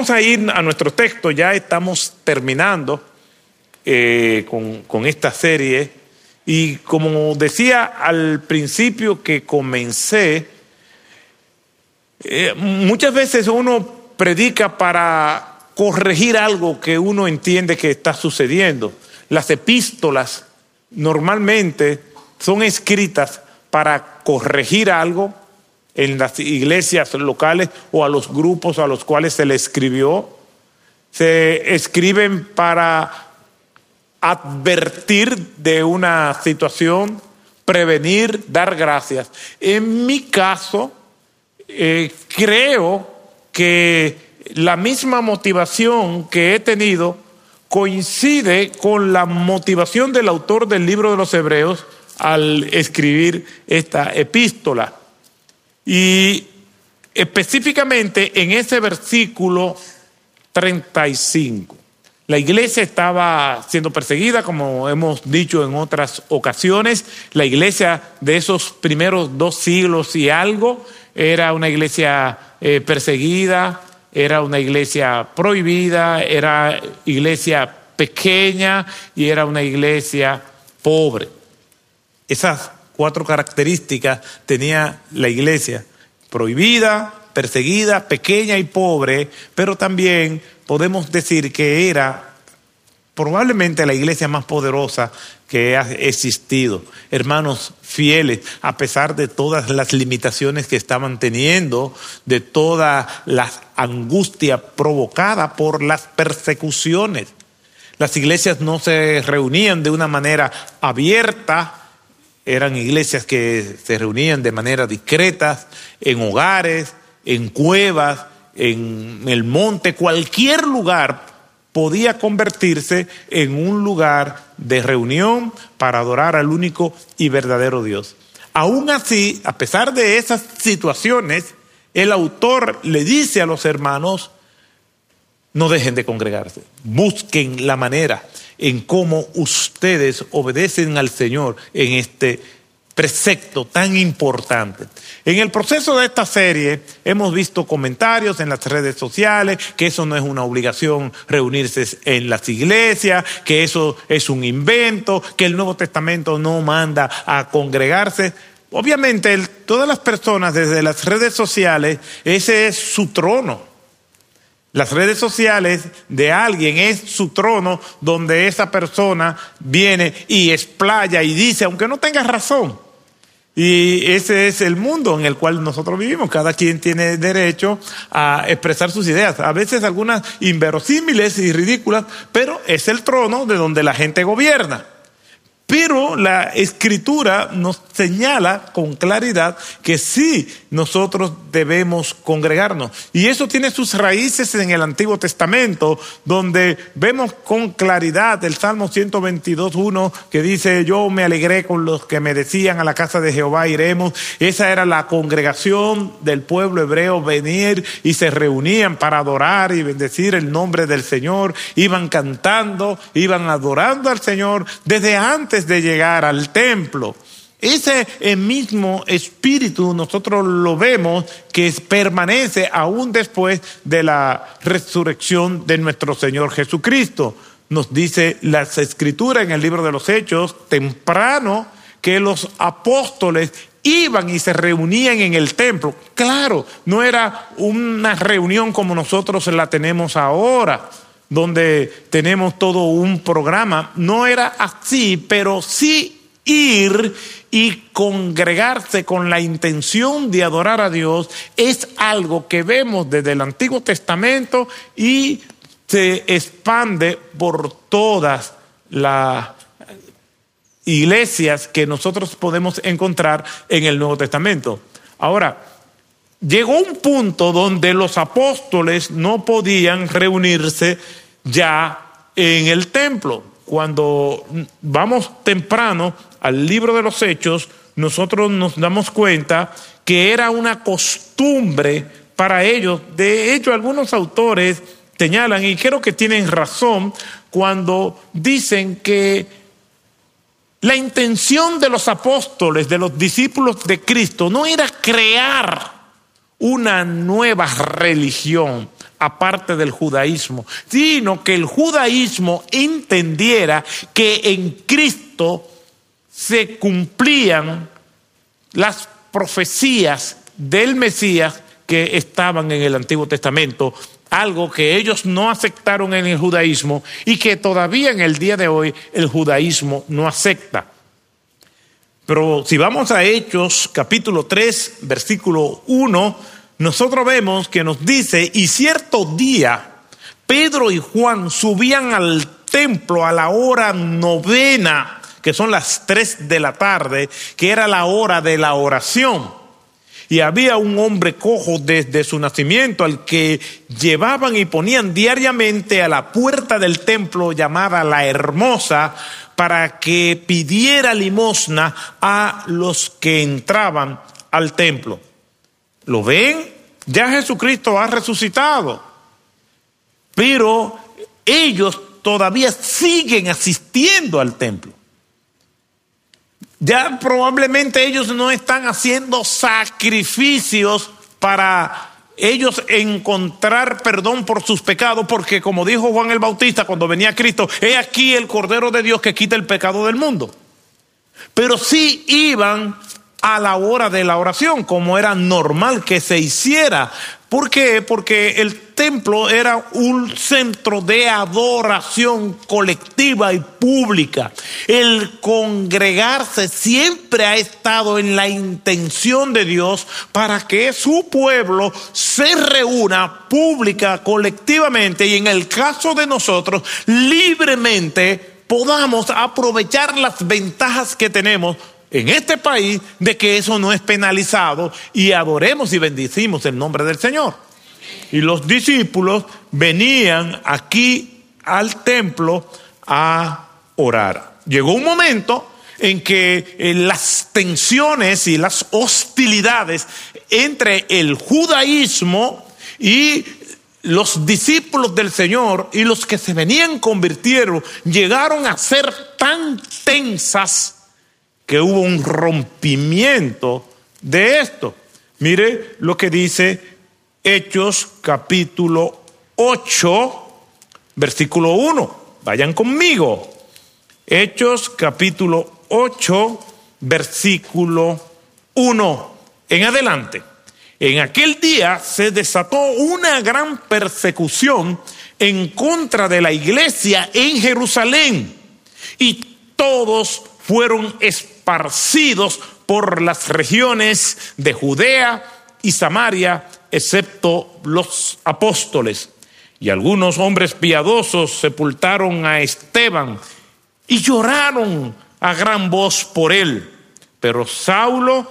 Vamos a ir a nuestro texto, ya estamos terminando con esta serie. Y como decía al principio que comencé, muchas veces uno predica para corregir algo que uno entiende que está sucediendo. Las epístolas normalmente son escritas para corregir algo en las iglesias locales o a los grupos a los cuales se le escribió. Se escriben para advertir de una situación, prevenir, dar gracias. En mi caso, creo que la misma motivación que he tenido coincide con la motivación del autor del libro de los Hebreos al escribir esta epístola. Y específicamente en ese versículo 35. La iglesia estaba siendo perseguida, como hemos dicho en otras ocasiones. La iglesia de esos primeros 2 siglos y algo era una iglesia perseguida, era una iglesia prohibida, era iglesia pequeña y era una iglesia pobre. Esas 4 características tenía la iglesia: prohibida, perseguida, pequeña y pobre, pero también podemos decir que era probablemente la iglesia más poderosa que ha existido. Hermanos fieles, a pesar de todas las limitaciones que estaban teniendo, de toda la angustia provocada por las persecuciones. Las iglesias no se reunían de una manera abierta, eran iglesias que se reunían de manera discreta, en hogares, en cuevas, en el monte. Cualquier lugar podía convertirse en un lugar de reunión para adorar al único y verdadero Dios. Aún así, a pesar de esas situaciones, el autor le dice a los hermanos: no dejen de congregarse, busquen la manera en cómo ustedes obedecen al Señor en este precepto tan importante. En el proceso de esta serie hemos visto comentarios en las redes sociales que eso no es una obligación reunirse en las iglesias, que eso es un invento, que el Nuevo Testamento no manda a congregarse. Obviamente todas las personas desde las redes sociales, ese es su trono. Las redes sociales de alguien es su trono donde esa persona viene y explaya y dice, aunque no tenga razón. Y ese es el mundo en el cual nosotros vivimos. Cada quien tiene derecho a expresar sus ideas. A veces algunas inverosímiles y ridículas, pero es el trono de donde la gente gobierna. Pero la Escritura nos señala con claridad que sí, nosotros debemos congregarnos. Y eso tiene sus raíces en el Antiguo Testamento, donde vemos con claridad el Salmo 122:1, que dice: yo me alegré con los que me decían, a la casa de Jehová iremos. Esa era la congregación del pueblo hebreo, venir y se reunían para adorar y bendecir el nombre del Señor. Iban cantando, iban adorando al Señor desde antes de llegar al templo. Ese mismo espíritu nosotros lo vemos que permanece aún después de la resurrección de nuestro Señor Jesucristo. Nos dice las Escrituras en el libro de los Hechos, temprano, que los apóstoles iban y se reunían en el templo. Claro, no era una reunión como nosotros la tenemos ahora, donde tenemos todo un programa. No era así, pero sí ir y congregarse con la intención de adorar a Dios es algo que vemos desde el Antiguo Testamento y se expande por todas las iglesias que nosotros podemos encontrar en el Nuevo Testamento. Ahora, llegó un punto donde los apóstoles no podían reunirse ya en el templo. Cuando vamos temprano al libro de los Hechos, nosotros nos damos cuenta que era una costumbre para ellos. De hecho, algunos autores señalan, y creo que tienen razón, cuando dicen que la intención de los apóstoles, de los discípulos de Cristo, no era crear una nueva religión. aparte del judaísmo, sino que el judaísmo entendiera que en Cristo se cumplían las profecías del Mesías que estaban en el Antiguo Testamento, algo que ellos no aceptaron en el judaísmo y que todavía en el día de hoy el judaísmo no acepta. Pero si vamos a Hechos capítulo 3, versículo 1, nosotros vemos que nos dice: y cierto día Pedro y Juan subían al templo a la hora 9, que son las 3 de la tarde, que era la hora de la oración. Y había un hombre cojo desde su nacimiento, al que llevaban y ponían diariamente a la puerta del templo llamada La Hermosa, para que pidiera limosna a los que entraban al templo. ¿Lo ven? Ya Jesucristo ha resucitado, pero ellos todavía siguen asistiendo al templo. Ya probablemente ellos no están haciendo sacrificios para ellos encontrar perdón por sus pecados, porque como dijo Juan el Bautista cuando venía Cristo: he aquí el Cordero de Dios que quita el pecado del mundo. Pero sí iban a la hora de la oración, como era normal que se hiciera. ¿Por qué? Porque el templo era un centro de adoración colectiva y pública. El congregarse siempre ha estado en la intención de Dios para que su pueblo se reúna pública, colectivamente, y en el caso de nosotros, libremente podamos aprovechar las ventajas que tenemos en este país de que eso no es penalizado, y adoremos y bendecimos el nombre del Señor. Y los discípulos venían aquí al templo a orar. Llegó un momento en que las tensiones y las hostilidades entre el judaísmo y los discípulos del Señor y los que se venían convirtieron llegaron a ser tan tensas que hubo un rompimiento de esto. Mire lo que dice Hechos capítulo 8, versículo 1. Vayan conmigo. Hechos capítulo 8, versículo 1 en adelante. En aquel día se desató una gran persecución en contra de la iglesia en Jerusalén, y todos fueron esparcidos por las regiones de Judea y Samaria, excepto los apóstoles. Y algunos hombres piadosos sepultaron a Esteban y lloraron a gran voz por él. Pero Saulo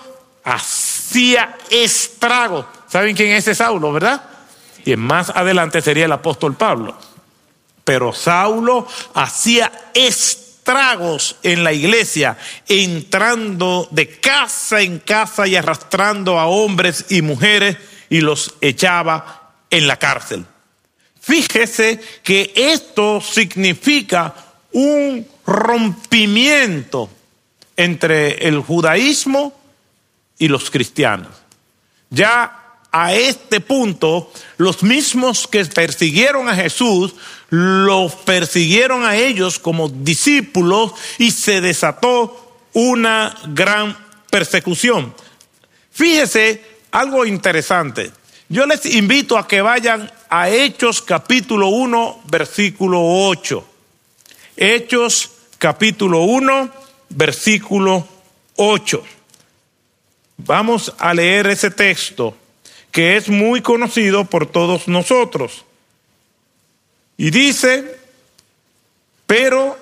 hacía estragos. ¿Saben quién es ese Saulo, verdad? Y más adelante sería el apóstol Pablo. Pero Saulo hacía estragos en la iglesia, entrando de casa en casa y arrastrando a hombres y mujeres, y los echaba en la cárcel. Fíjese que esto significa un rompimiento entre el judaísmo y los cristianos. Ya a este punto, los mismos que persiguieron a Jesús, los persiguieron a ellos como discípulos, y se desató una gran persecución. Fíjese algo interesante. Yo les invito a que vayan a Hechos capítulo 1, versículo 8. Hechos capítulo 1, versículo 8. Vamos a leer ese texto que es muy conocido por todos nosotros. Y dice: pero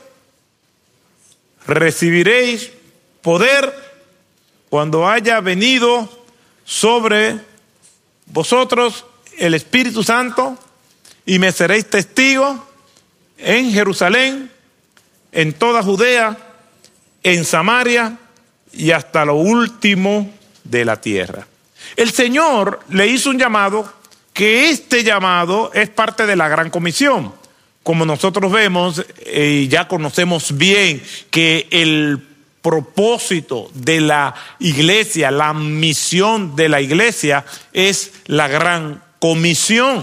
recibiréis poder cuando haya venido sobre vosotros el Espíritu Santo, y me seréis testigos en Jerusalén, en toda Judea, en Samaria y hasta lo último de la tierra. El Señor le hizo un llamado, que este llamado es parte de la Gran Comisión. Como nosotros vemos y ya conocemos bien que el propósito de la iglesia, la misión de la iglesia es la Gran Comisión.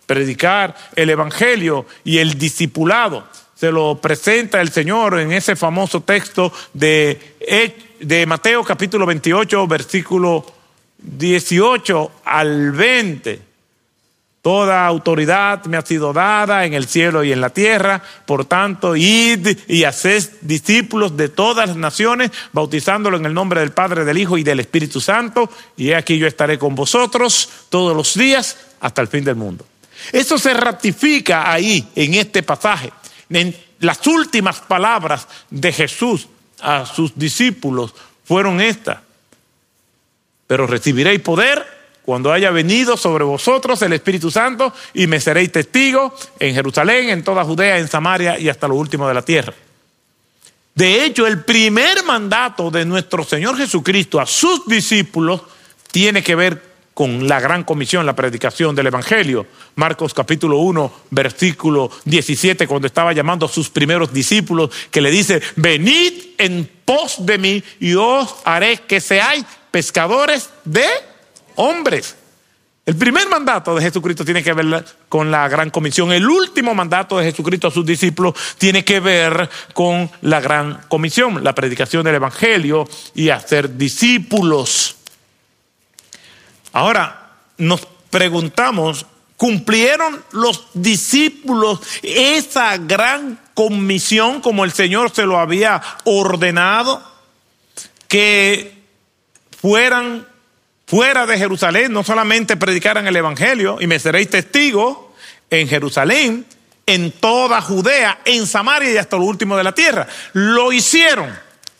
predicar el evangelio y el discipulado. Se lo presenta el Señor en ese famoso texto de Mateo capítulo 28, versículo 18 al 20. Toda autoridad me ha sido dada en el cielo y en la tierra, por tanto, id y haced discípulos de todas las naciones, bautizándolos en el nombre del Padre, del Hijo y del Espíritu Santo, y he aquí yo estaré con vosotros todos los días hasta el fin del mundo. Eso se ratifica ahí, en este pasaje. En las últimas palabras de Jesús a sus discípulos fueron estas: pero recibiréis poder cuando haya venido sobre vosotros el Espíritu Santo, y me seréis testigos en Jerusalén, en toda Judea, en Samaria y hasta lo último de la tierra. De hecho, el primer mandato de nuestro Señor Jesucristo a sus discípulos tiene que ver con la gran comisión, la predicación del evangelio. Marcos capítulo 1, versículo 17, cuando estaba llamando a sus primeros discípulos, que le dice: venid en pos de mí y os haré que seáis pescadores de hombres. El primer mandato de Jesucristo tiene que ver con la gran comisión. El último mandato de Jesucristo a sus discípulos tiene que ver con la gran comisión, la predicación del evangelio y hacer discípulos. Ahora nos preguntamos, ¿cumplieron los discípulos esa gran comisión como el Señor se lo había ordenado? Que fueran fuera de Jerusalén, no solamente predicaran el evangelio, y me seréis testigos en Jerusalén, en toda Judea, en Samaria y hasta lo último de la tierra. ¿Lo hicieron?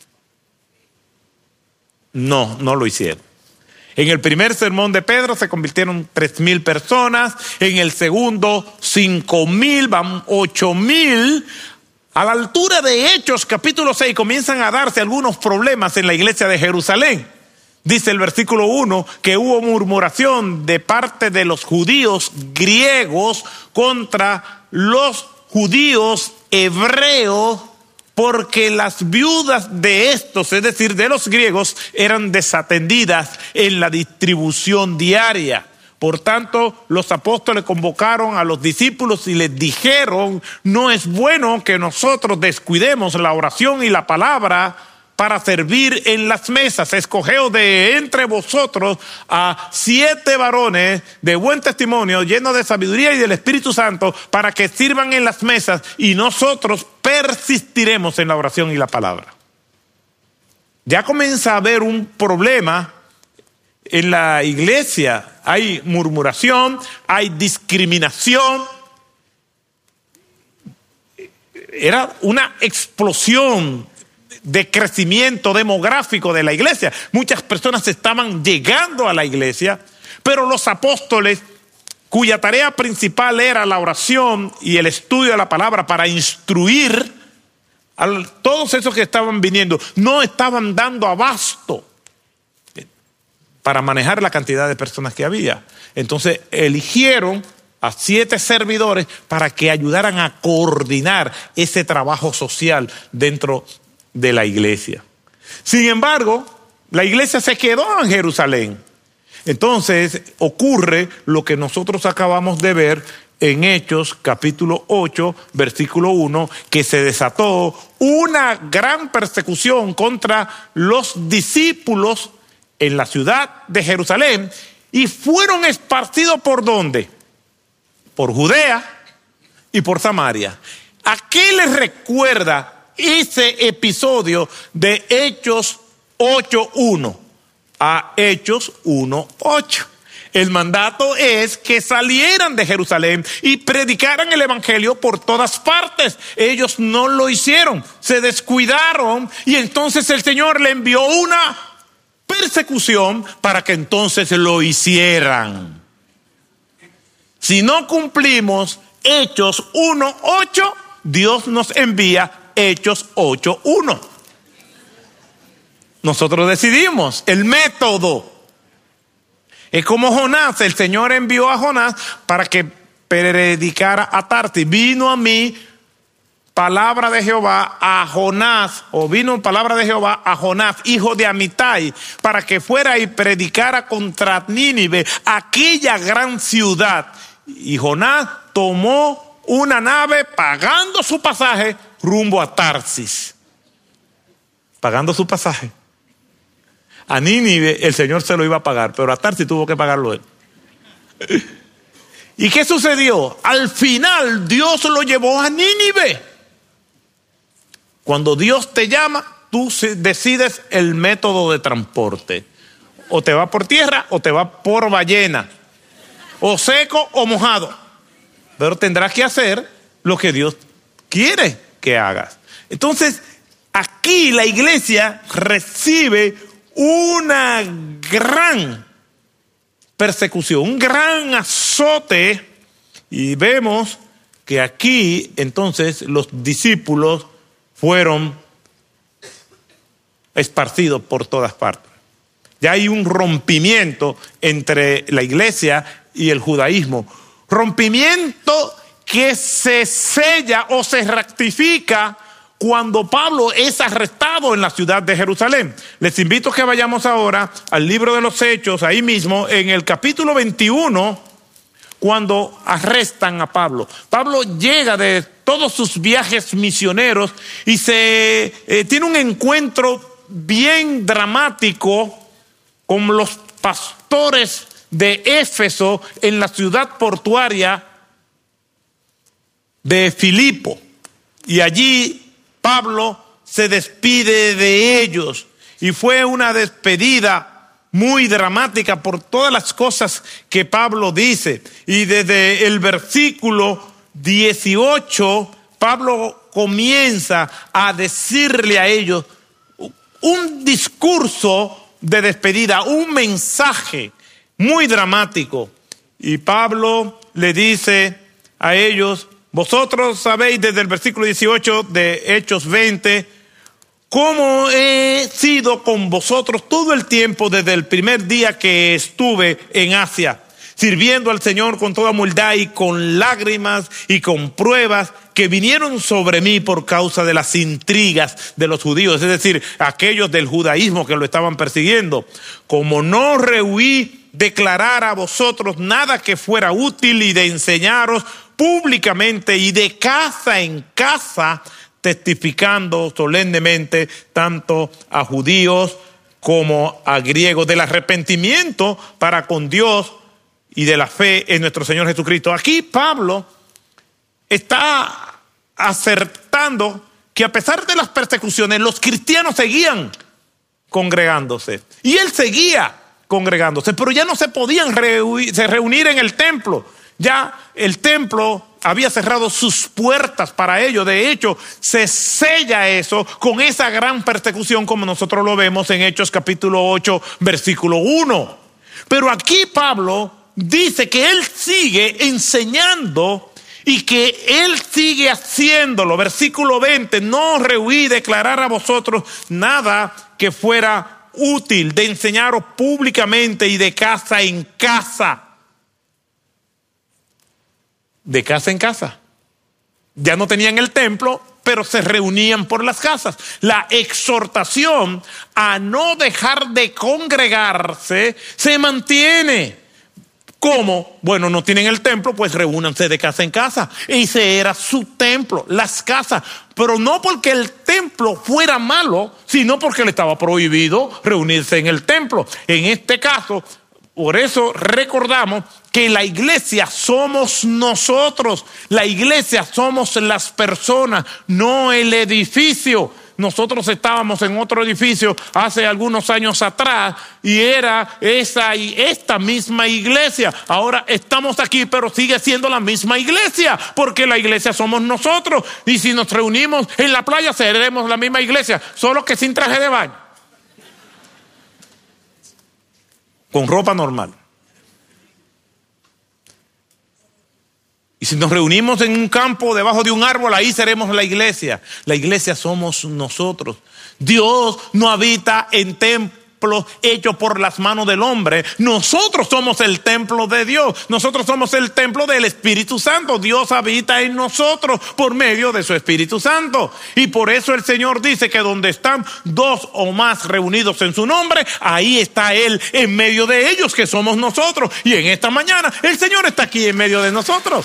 No, no lo hicieron. En el primer sermón de Pedro se convirtieron 3,000 personas, en el segundo 5,000, van 8,000. A la altura de Hechos capítulo 6 comienzan a darse algunos problemas en la iglesia de Jerusalén. Dice el versículo 1 que hubo murmuración de parte de los judíos griegos contra los judíos hebreos, porque las viudas de estos, es decir, de los griegos, eran desatendidas en la distribución diaria. Por tanto, los apóstoles convocaron a los discípulos y les dijeron: no es bueno que nosotros descuidemos la oración y la palabra para servir en las mesas. Escogeos de entre vosotros a 7 varones de buen testimonio, llenos de sabiduría y del Espíritu Santo, para que sirvan en las mesas, y nosotros persistiremos en la oración y la palabra. Ya comienza a haber un problema en la iglesia. Hay murmuración, hay discriminación. Era una explosión de crecimiento demográfico de la iglesia. Muchas personas estaban llegando a la iglesia, pero los apóstoles, cuya tarea principal era la oración y el estudio de la palabra para instruir a todos esos que estaban viniendo, no estaban dando abasto para manejar la cantidad de personas que había. Entonces eligieron a 7 servidores para que ayudaran a coordinar ese trabajo social dentro de la iglesia. Sin embargo, la iglesia se quedó en Jerusalén. Entonces ocurre lo que nosotros acabamos de ver en Hechos capítulo 8, versículo 1, que se desató una gran persecución contra los discípulos en la ciudad de Jerusalén, y fueron esparcidos ¿por dónde? Por Judea y por Samaria. ¿A qué les recuerda ese episodio de Hechos 8:1? A Hechos 1:8. El mandato es que salieran de Jerusalén y predicaran el evangelio por todas partes. Ellos no lo hicieron, se descuidaron, y entonces el Señor le envió una persecución para que entonces lo hicieran. Si no cumplimos Hechos 1:8, Dios nos envía Hechos 8:1. Nosotros decidimos el método. Es como Jonás. El Señor envió a Jonás para que predicara a Tarsis. Vino a mí palabra de Jehová a Jonás, o vino palabra de Jehová a Jonás, hijo de Amitai, para que fuera y predicara contra Nínive, aquella gran ciudad. y Jonás tomó una nave pagando su pasaje rumbo a Tarsis. Pagando su pasaje. A Nínive el Señor se lo iba a pagar, pero a Tarsis tuvo que pagarlo él. ¿Y qué sucedió? Al final Dios lo llevó a Nínive. Cuando Dios te llama, tú decides el método de transporte. O te va por tierra o te va por ballena. O seco o mojado. Pero tendrás que hacer lo que Dios quiere que hagas. Entonces, aquí la iglesia recibe una gran persecución, un gran azote, y vemos que aquí entonces los discípulos fueron esparcidos por todas partes. Ya hay un rompimiento entre la iglesia y el judaísmo. Rompimiento que se sella o se rectifica cuando Pablo es arrestado en la ciudad de Jerusalén. Les invito a que vayamos ahora al libro de los Hechos, ahí mismo, en el capítulo 21, cuando arrestan a Pablo. Pablo llega de todos sus viajes misioneros y tiene un encuentro bien dramático con los pastores de Éfeso en la ciudad portuaria de Filipo. Y allí Pablo se despide de ellos y fue una despedida muy dramática por todas las cosas que Pablo dice. Y desde el versículo 18, Pablo comienza a decirle a ellos un discurso de despedida, un mensaje muy dramático. Y Pablo le dice a ellos: vosotros sabéis desde el versículo 18 de Hechos 20, cómo he sido con vosotros todo el tiempo desde el primer día que estuve en Asia, sirviendo al Señor con toda humildad y con lágrimas y con pruebas que vinieron sobre mí por causa de las intrigas de los judíos, es decir, aquellos del judaísmo que lo estaban persiguiendo. Como no rehuí declarar a vosotros nada que fuera útil y de enseñaros públicamente y de casa en casa, testificando solemnemente tanto a judíos como a griegos del arrepentimiento para con Dios y de la fe en nuestro Señor Jesucristo. Aquí Pablo está acertando que a pesar de las persecuciones, los cristianos seguían congregándose. Y él seguía congregándose, pero ya no se podían reunir en el templo. Ya el templo había cerrado sus puertas para ello. De hecho, se sella eso con esa gran persecución, como nosotros lo vemos en Hechos capítulo 8, versículo 1. Pero aquí Pablo dice que él sigue enseñando y que él sigue haciéndolo. Versículo 20, no rehuí declarar a vosotros nada que fuera útil, de enseñaros públicamente y de casa en casa. De casa en casa. Ya no tenían el templo, pero se reunían por las casas. La exhortación a no dejar de congregarse se mantiene. ¿Cómo? Bueno, no tienen el templo, pues reúnanse de casa en casa. Ese era su templo, las casas. Pero no porque el templo fuera malo, sino porque le estaba prohibido reunirse en el templo. En este caso, por eso recordamos que la iglesia somos nosotros. La iglesia somos las personas, no el edificio. Nosotros estábamos en otro edificio hace algunos años atrás y era esa y esta misma iglesia. Ahora estamos aquí, pero sigue siendo la misma iglesia, porque la iglesia somos nosotros. Y si nos reunimos en la playa, seremos la misma iglesia, solo que sin traje de baño, con ropa normal. Y si nos reunimos en un campo debajo de un árbol, ahí seremos la iglesia. La iglesia somos nosotros. Dios no habita en templo hecho por las manos del hombre. Nosotros somos el templo de Dios. Nosotros somos el templo del Espíritu Santo. Dios habita en nosotros por medio de su Espíritu Santo. Y por eso el Señor dice que donde están dos o más reunidos en su nombre, ahí está Él en medio de ellos, que somos nosotros. Y en esta mañana el Señor está aquí en medio de nosotros.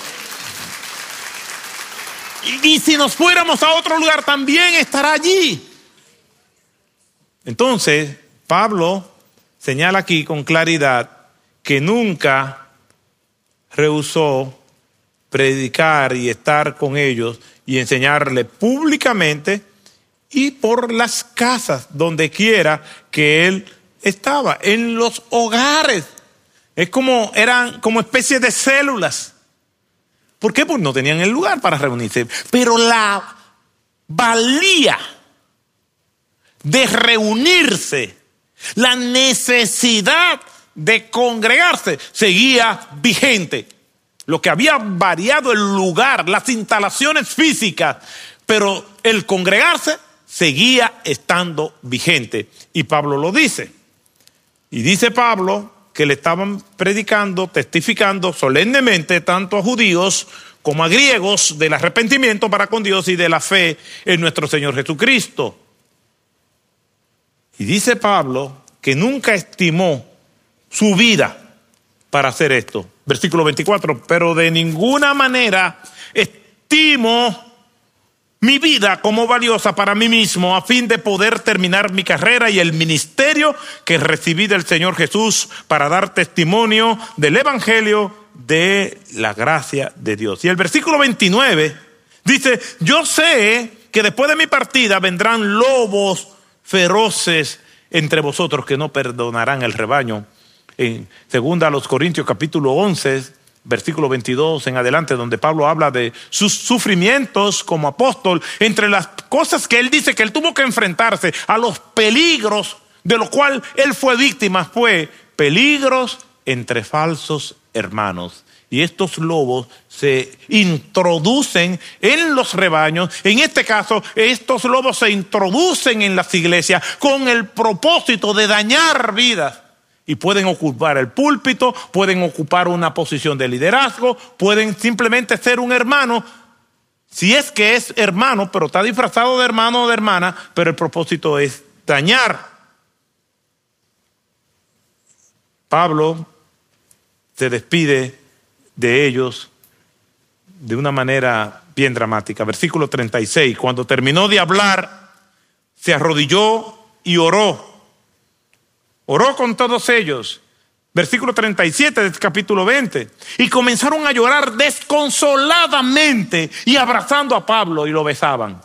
Y si nos fuéramos a otro lugar, también estará allí. Entonces, Pablo señala aquí con claridad que nunca rehusó predicar y estar con ellos y enseñarle públicamente y por las casas, donde quiera que él estaba, en los hogares. Eran como especies de células. ¿Por qué? Pues no tenían el lugar para reunirse. Pero la valía de reunirse, la necesidad de congregarse seguía vigente. Lo que había variado el lugar, las instalaciones físicas, pero el congregarse seguía estando vigente. Y Pablo lo dice. Y dice Pablo que le estaban predicando, testificando solemnemente tanto a judíos como a griegos del arrepentimiento para con Dios y de la fe en nuestro Señor Jesucristo. Y dice Pablo que nunca estimó su vida para hacer esto. Versículo 24, pero de ninguna manera estimo mi vida como valiosa para mí mismo, a fin de poder terminar mi carrera y el ministerio que recibí del Señor Jesús para dar testimonio del evangelio de la gracia de Dios. Y el versículo 29 dice, yo sé que después de mi partida vendrán lobos feroces entre vosotros que no perdonarán el rebaño. En 2 Corintios capítulo 11, versículo 22 en adelante, donde Pablo habla de sus sufrimientos como apóstol, entre las cosas que él dice que él tuvo que enfrentarse a los peligros de los cuales él fue víctima, fue peligros entre falsos hermanos. Y estos lobos se introducen en los rebaños. En este caso, estos lobos se introducen en las iglesias con el propósito de dañar vidas. Y pueden ocupar el púlpito, pueden ocupar una posición de liderazgo, pueden simplemente ser un hermano, si es que es hermano, pero está disfrazado de hermano o de hermana, pero el propósito es dañar. Pablo se despide de ellos de una manera bien dramática. Versículo 36, cuando terminó de hablar, se arrodilló y oró. Oró con todos ellos. Versículo 37 del capítulo 20. Y comenzaron a llorar desconsoladamente y abrazando a Pablo y lo besaban.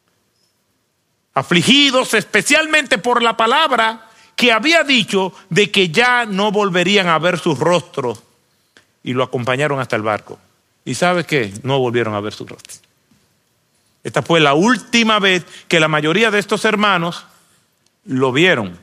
Afligidos especialmente por la palabra que había dicho de que ya no volverían a ver sus rostros. Y lo acompañaron hasta el barco. ¿Y sabe qué? No volvieron a ver sus rostros. Esta fue la última vez que la mayoría de estos hermanos lo vieron.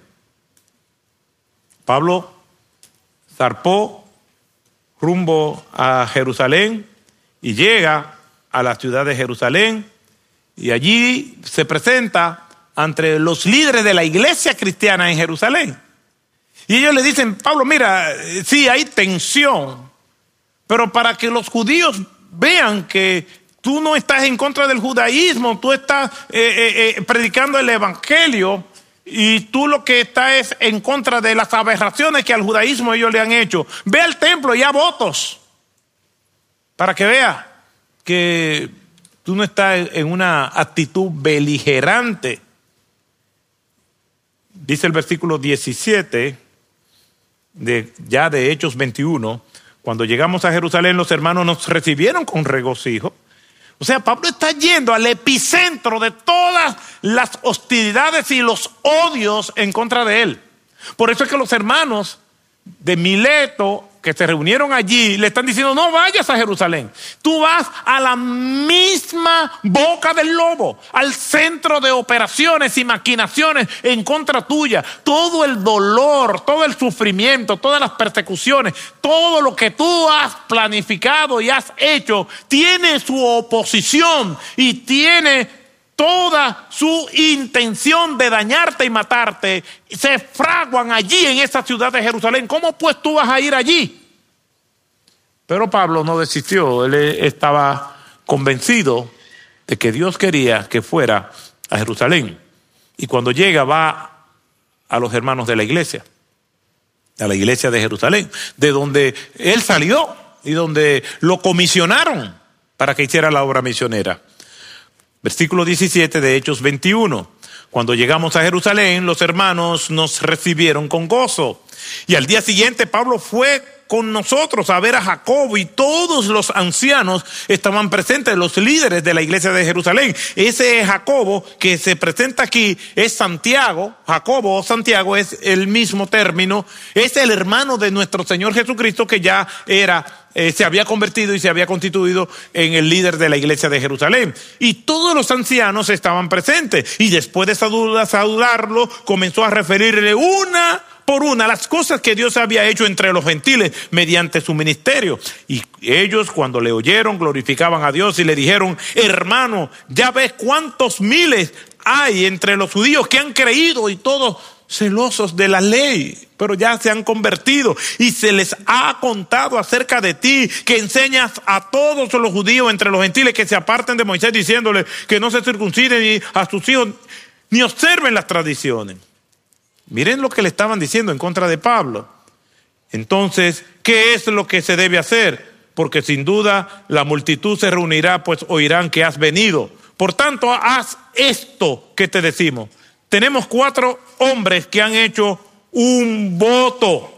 Pablo zarpó rumbo a Jerusalén y llega a la ciudad de Jerusalén y allí se presenta ante los líderes de la iglesia cristiana en Jerusalén. Y ellos le dicen, Pablo, mira, sí hay tensión, pero para que los judíos vean que tú no estás en contra del judaísmo, tú estás predicando el evangelio, y tú lo que estás es en contra de las aberraciones que al judaísmo ellos le han hecho. Ve al templo y haz votos para que vea que tú no estás en una actitud beligerante. Dice el versículo 17 de Hechos 21, cuando llegamos a Jerusalén los hermanos nos recibieron con regocijo. O sea, Pablo está yendo al epicentro de todas las hostilidades y los odios en contra de él. Por eso es que los hermanos de Mileto que se reunieron allí le están diciendo, no vayas a Jerusalén. Tú vas a la misma boca del lobo, al centro de operaciones y maquinaciones en contra tuya. Todo el dolor, todo el sufrimiento, todas las persecuciones, todo lo que tú has planificado y has hecho, tiene su oposición y tiene toda su intención de dañarte y matarte se fraguan allí en esa ciudad de Jerusalén. ¿Cómo pues tú vas a ir allí? Pero Pablo no desistió. Él estaba convencido de que Dios quería que fuera a Jerusalén. Y cuando llega va a los hermanos de la iglesia de Jerusalén, de donde él salió y donde lo comisionaron para que hiciera la obra misionera. Versículo 17 de Hechos 21. Cuando llegamos a Jerusalén, los hermanos nos recibieron con gozo. Y al día siguiente Pablo fue con nosotros a ver a Jacobo, y todos los ancianos estaban presentes, los líderes de la iglesia de Jerusalén. Ese Jacobo que se presenta aquí es Santiago. Jacobo o Santiago es el mismo término, es el hermano de nuestro Señor Jesucristo, que ya se había convertido y se había constituido en el líder de la iglesia de Jerusalén. Y todos los ancianos estaban presentes, y después de saludarlo comenzó a referirle una por una las cosas que Dios había hecho entre los gentiles mediante su ministerio. Y ellos, cuando le oyeron, glorificaban a Dios y le dijeron: hermano, ya ves cuántos miles hay entre los judíos que han creído, y todos celosos de la ley, pero ya se han convertido, y se les ha contado acerca de ti, que enseñas a todos los judíos entre los gentiles que se aparten de Moisés, diciéndole que no se circunciden ni a sus hijos ni observen las tradiciones. Miren lo que le estaban diciendo en contra de Pablo. Entonces, ¿qué es lo que se debe hacer? Porque sin duda la multitud se reunirá, pues oirán que has venido. Por tanto, haz esto que te decimos. Tenemos 4 hombres que han hecho un voto,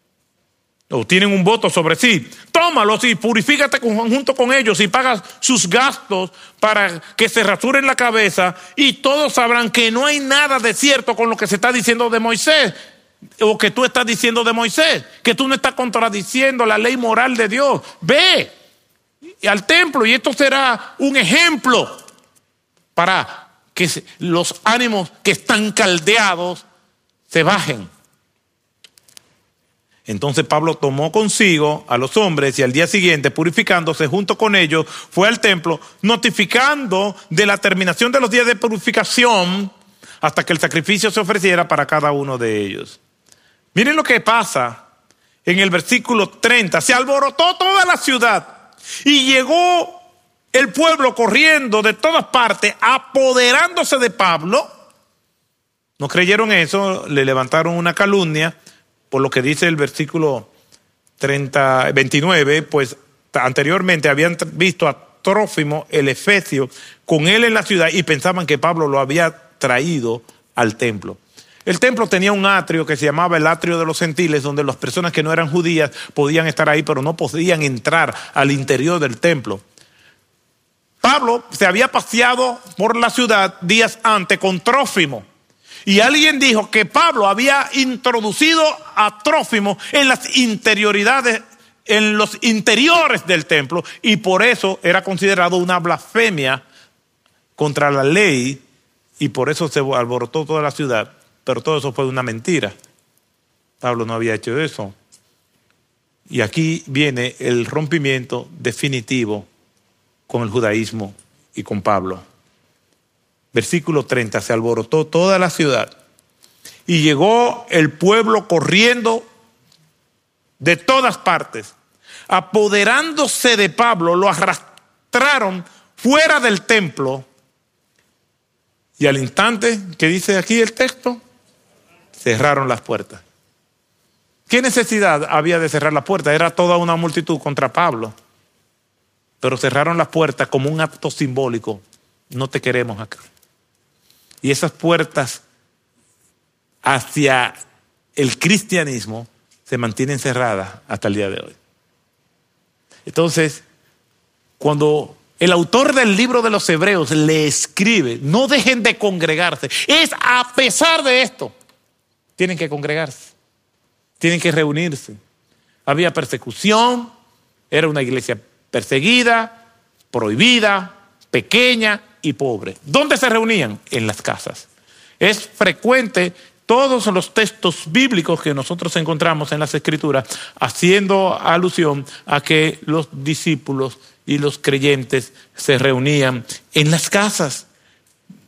o tienen un voto sobre sí. Tómalos y purifícate junto con ellos, y pagas sus gastos para que se rasuren la cabeza, y todos sabrán que no hay nada de cierto con lo que se está diciendo de Moisés, o que tú estás diciendo de Moisés, que tú no estás contradiciendo la ley moral de Dios. Ve al templo, y esto será un ejemplo para que los ánimos que están caldeados se bajen. Entonces Pablo tomó consigo a los hombres, y al día siguiente, purificándose junto con ellos, fue al templo, notificando de la terminación de los días de purificación hasta que el sacrificio se ofreciera para cada uno de ellos. Miren lo que pasa en el versículo 30. Se alborotó toda la ciudad, y llegó el pueblo corriendo de todas partes, apoderándose de Pablo. No creyeron eso, le levantaron una calumnia. Por lo que dice el versículo 29, pues anteriormente habían visto a Trófimo el efesio con él en la ciudad, y pensaban que Pablo lo había traído al templo. El templo tenía un atrio que se llamaba el atrio de los gentiles, donde las personas que no eran judías podían estar ahí, pero no podían entrar al interior del templo. Pablo se había paseado por la ciudad días antes con Trófimo. Y alguien dijo que Pablo había introducido a Trófimo en las interioridades, en los interiores del templo, y por eso era considerado una blasfemia contra la ley, y por eso se alborotó toda la ciudad. Pero todo eso fue una mentira. Pablo no había hecho eso. Y aquí viene el rompimiento definitivo con el judaísmo y con Pablo. Versículo 30, se alborotó toda la ciudad, y llegó el pueblo corriendo de todas partes, apoderándose de Pablo, lo arrastraron fuera del templo, y al instante, ¿qué dice aquí el texto? Cerraron las puertas. ¿Qué necesidad había de cerrar las puertas? Era toda una multitud contra Pablo, pero cerraron las puertas como un acto simbólico. No te queremos acá. Y esas puertas hacia el cristianismo se mantienen cerradas hasta el día de hoy. Entonces, cuando el autor del libro de los Hebreos le escribe, no dejen de congregarse, es a pesar de esto, tienen que congregarse, tienen que reunirse. Había persecución, era una iglesia perseguida, prohibida, pequeña y pobre. ¿Dónde se reunían? En las casas. Es frecuente todos los textos bíblicos que nosotros encontramos en las Escrituras haciendo alusión a que los discípulos y los creyentes se reunían en las casas.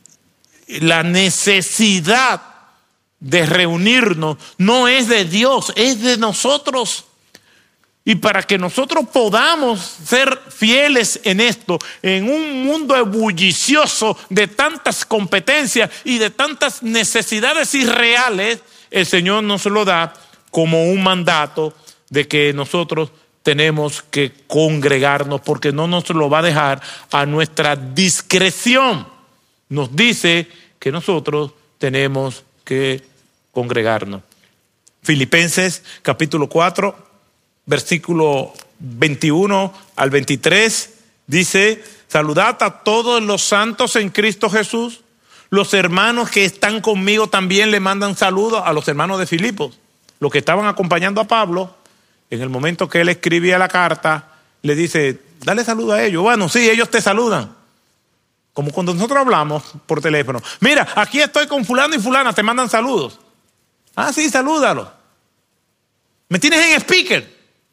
la necesidad de reunirnos no es de Dios, es de nosotros. Y para que nosotros podamos ser fieles en esto, en un mundo ebullicioso de tantas competencias y de tantas necesidades irreales, el Señor nos lo da como un mandato de que nosotros tenemos que congregarnos, porque no nos lo va a dejar a nuestra discreción. Nos dice que nosotros tenemos que congregarnos. Filipenses capítulo 4. Versículo 21 al 23 dice: saludad a todos los santos en Cristo Jesús. Los hermanos que están conmigo también le mandan saludos a los hermanos de Filipos. Los que estaban acompañando a Pablo, en el momento que él escribía la carta, le dice: dale saludo a ellos. Bueno, sí, ellos te saludan. Como cuando nosotros hablamos por teléfono. Mira, aquí estoy con fulano y fulana, te mandan saludos. Ah, sí, salúdalo. ¿Me tienes en speaker?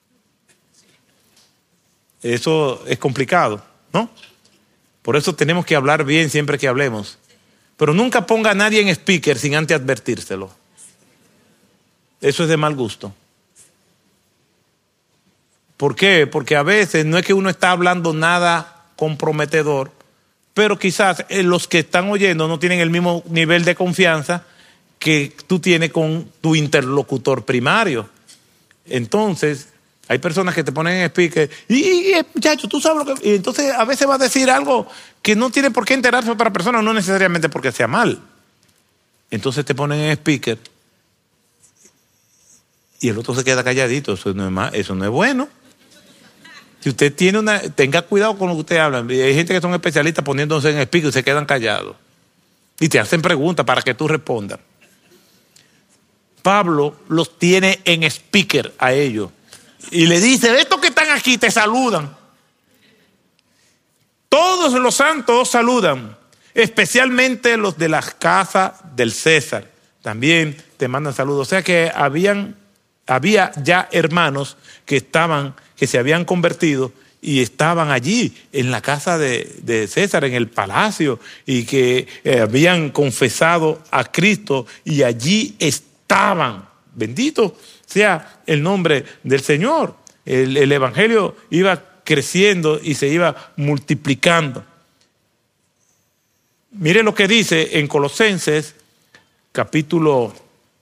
Eso es complicado, ¿no? Por eso tenemos que hablar bien siempre que hablemos. Pero nunca ponga a nadie en speaker sin antes advertírselo. Eso es de mal gusto. ¿Por qué? Porque a veces no es que uno está hablando nada comprometedor, pero quizás los que están oyendo no tienen el mismo nivel de confianza que tú tienes con tu interlocutor primario. Entonces, hay personas que te ponen en speaker y muchacho, tú sabes lo que... Y entonces a veces va a decir algo que no tiene por qué enterarse otra persona, no necesariamente porque sea mal. Entonces te ponen en speaker y el otro se queda calladito. Eso no es bueno. Si usted tenga cuidado con lo que usted habla. Hay gente que son especialistas poniéndose en speaker y se quedan callados. Y te hacen preguntas para que tú respondas. Pablo los tiene en speaker a ellos. Y le dice: estos que están aquí te saludan. Todos los santos saludan, especialmente los de la casa del César. También te mandan saludos. O sea que había ya hermanos que se habían convertido y estaban allí en la casa de César, en el palacio, y que habían confesado a Cristo y allí estaban. Bendito sea el nombre del Señor. El evangelio iba creciendo y se iba multiplicando. Mire lo que dice en Colosenses capítulo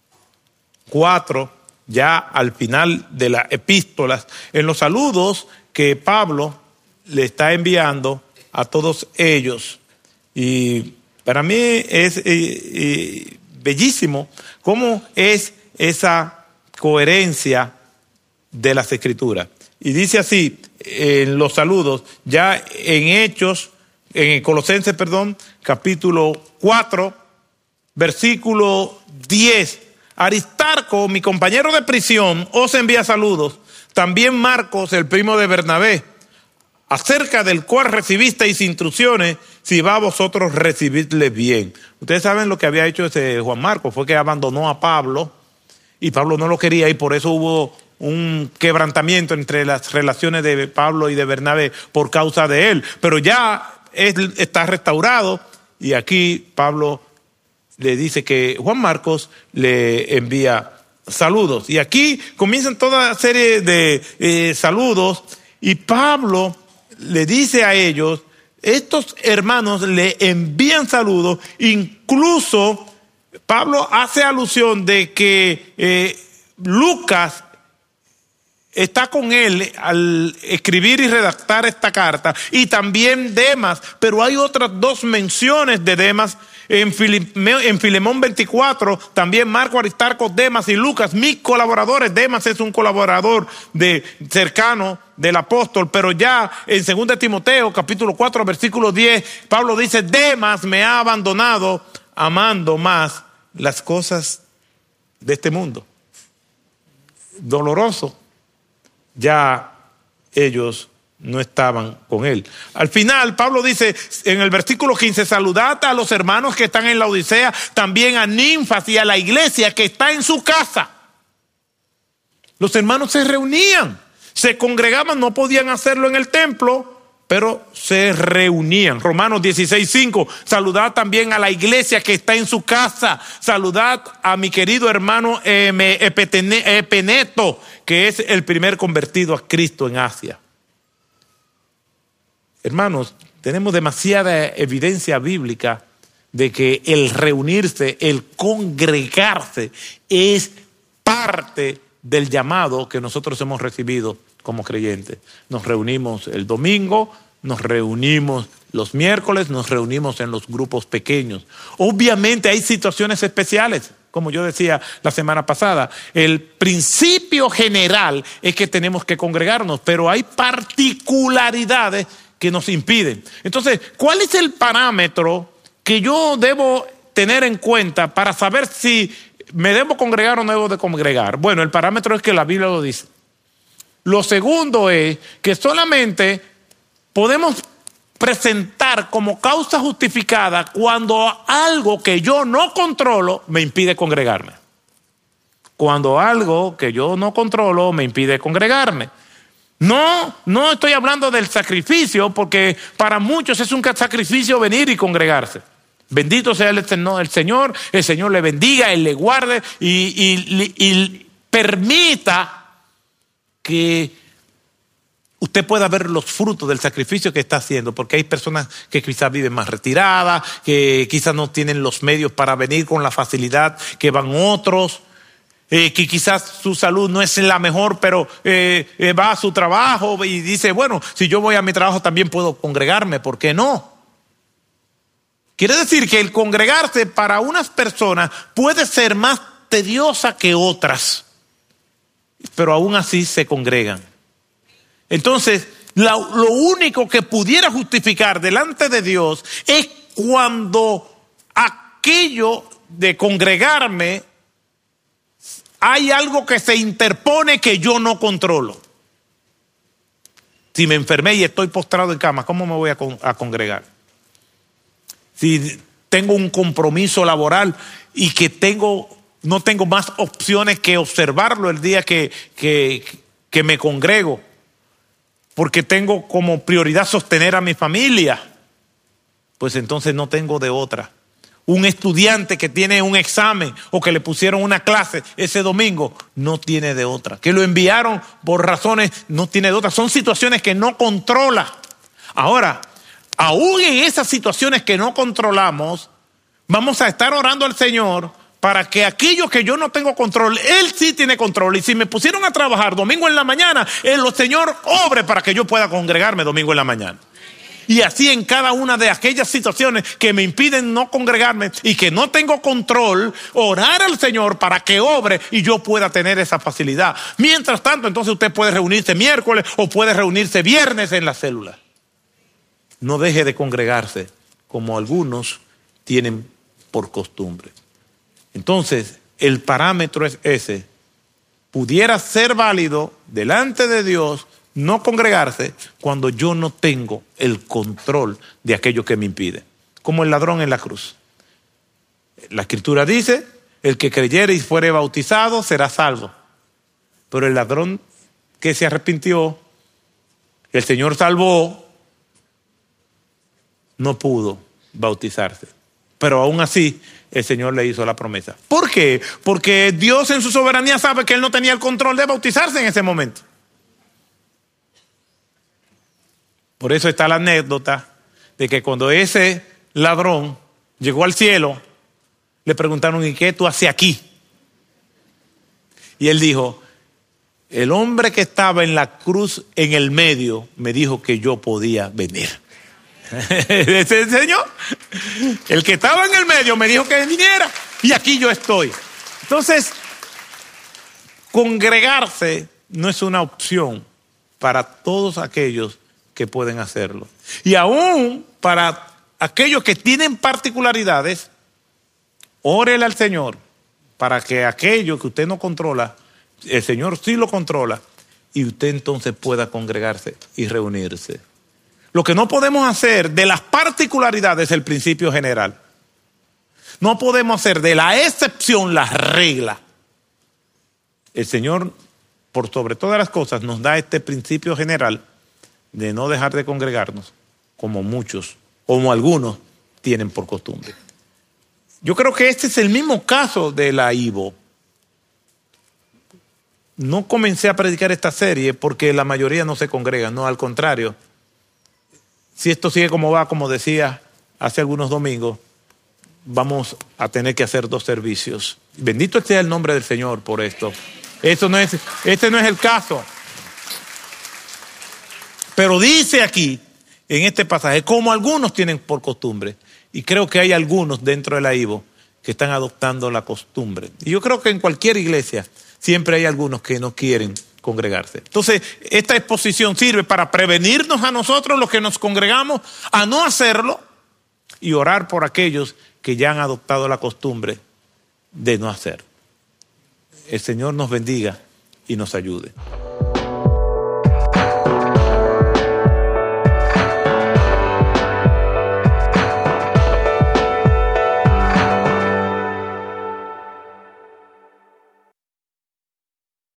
4, ya al final de las epístolas, en los saludos que Pablo le está enviando a todos ellos. Y para mí es bellísimo cómo es esa coherencia de las Escrituras. Y dice así en los saludos, ya en Colosenses, capítulo 4, versículo 10. Aristarco, mi compañero de prisión, os envía saludos. También Marcos, el primo de Bernabé, acerca del cual recibisteis instrucciones, si va a vosotros recibidle bien. Ustedes saben lo que había hecho ese Juan Marcos, fue que abandonó a Pablo, y Pablo no lo quería, y por eso hubo un quebrantamiento entre las relaciones de Pablo y de Bernabé por causa de él. Pero ya él está restaurado, y aquí Pablo le dice que Juan Marcos le envía saludos. Y aquí comienzan toda serie de saludos, y Pablo le dice a ellos, estos hermanos le envían saludos. Incluso Pablo hace alusión de que Lucas está con él al escribir y redactar esta carta, y también Demas, pero hay otras dos menciones de Demas en Filemón 24, también Marco, Aristarco, Demas y Lucas, mis colaboradores. Demas es un colaborador cercano del apóstol, pero ya en 2 Timoteo capítulo 4 versículo 10, Pablo dice: Demas me ha abandonado amando más las cosas de este mundo. Doloroso. Ya ellos no estaban con él. Al final, Pablo dice en el versículo 15, saludad a los hermanos que están en la Odisea, también a Ninfas y a la iglesia que está en su casa. Los hermanos se reunían, se congregaban, no podían hacerlo en el templo pero se reunían. Romanos 16:5, saludad también a la iglesia que está en su casa. Saludad a mi querido hermano Epeneto, que es el primer convertido a Cristo en Asia. Hermanos, tenemos demasiada evidencia bíblica de que el reunirse, el congregarse, es parte del llamado que nosotros hemos recibido como creyentes. Nos reunimos el domingo, nos reunimos los miércoles, nos reunimos en los grupos pequeños. Obviamente hay situaciones especiales, como yo decía la semana pasada. El principio general es que tenemos que congregarnos, pero hay particularidades que nos impiden. Entonces, ¿cuál es el parámetro que yo debo tener en cuenta para saber si me debo congregar o no debo de congregar? Bueno, el parámetro es que la Biblia lo dice. Lo segundo es que solamente podemos presentar como causa justificada cuando algo que yo no controlo me impide congregarme. Cuando algo que yo no controlo me impide congregarme. No estoy hablando del sacrificio, porque para muchos es un sacrificio venir y congregarse. Bendito sea el Señor le bendiga, Él le guarde y permita que usted pueda ver los frutos del sacrificio que está haciendo, porque hay personas que quizás viven más retiradas, que quizás no tienen los medios para venir con la facilidad que van otros, que quizás su salud no es la mejor, pero va a su trabajo y dice, bueno, si yo voy a mi trabajo también puedo congregarme, ¿por qué no? Quiere decir que el congregarse para unas personas puede ser más tediosa que otras, pero aún así se congregan. Entonces, lo único que pudiera justificar delante de Dios es cuando aquello de congregarme hay algo que se interpone que yo no controlo. Si me enfermé y estoy postrado en cama, ¿cómo me voy a congregar? Si tengo un compromiso laboral y que no tengo más opciones que observarlo el día que me congrego, porque tengo como prioridad sostener a mi familia, pues entonces no tengo de otra. Un estudiante que tiene un examen o que le pusieron una clase ese domingo, no tiene de otra. Que lo enviaron por razones, no tiene de otra. Son situaciones que no controla. Ahora, aún en esas situaciones que no controlamos, vamos a estar orando al Señor para que aquello que yo no tengo control, Él sí tiene control. Y si me pusieron a trabajar domingo en la mañana, el Señor obre para que yo pueda congregarme domingo en la mañana. Y así en cada una de aquellas situaciones que me impiden no congregarme y que no tengo control, orar al Señor para que obre y yo pueda tener esa facilidad. Mientras tanto, entonces usted puede reunirse miércoles o puede reunirse viernes en la célula. No deje de congregarse como algunos tienen por costumbre. Entonces, el parámetro es ese. Pudiera ser válido delante de Dios no congregarse cuando yo no tengo el control de aquello que me impide. Como el ladrón en la cruz. La Escritura dice, el que creyere y fuere bautizado será salvo. Pero el ladrón que se arrepintió, el Señor salvó, no pudo bautizarse. Pero aún así, el Señor le hizo la promesa. ¿Por qué? Porque Dios en su soberanía sabe que él no tenía el control de bautizarse en ese momento. Por eso está la anécdota de que cuando ese ladrón llegó al cielo, le preguntaron, ¿y qué tú haces aquí? Y él dijo, el hombre que estaba en la cruz en el medio me dijo que yo podía venir. Ese Señor, el que estaba en el medio me dijo que viniera y aquí yo estoy. Entonces, congregarse no es una opción para todos aquellos que pueden hacerlo. Y aún para aquellos que tienen particularidades, órele al Señor para que aquello que usted no controla, el Señor sí lo controla y usted entonces pueda congregarse y reunirse. Lo que no podemos hacer de las particularidades es el principio general. No podemos hacer de la excepción la regla. El Señor, por sobre todas las cosas, nos da este principio general de no dejar de congregarnos, como muchos, como algunos, tienen por costumbre. Yo creo que este es el mismo caso de la IVO. No comencé a predicar esta serie porque la mayoría no se congrega, no, al contrario. Si esto sigue como va, como decía hace algunos domingos, vamos a tener que hacer 2 servicios. Bendito sea el nombre del Señor por esto. Este no es el caso. Pero dice aquí, en este pasaje, como algunos tienen por costumbre, y creo que hay algunos dentro de la IVO que están adoptando la costumbre. Y yo creo que en cualquier iglesia siempre hay algunos que no quieren congregarse. Entonces, esta exposición sirve para prevenirnos a nosotros, los que nos congregamos, a no hacerlo y orar por aquellos que ya han adoptado la costumbre de no hacer. El Señor nos bendiga y nos ayude.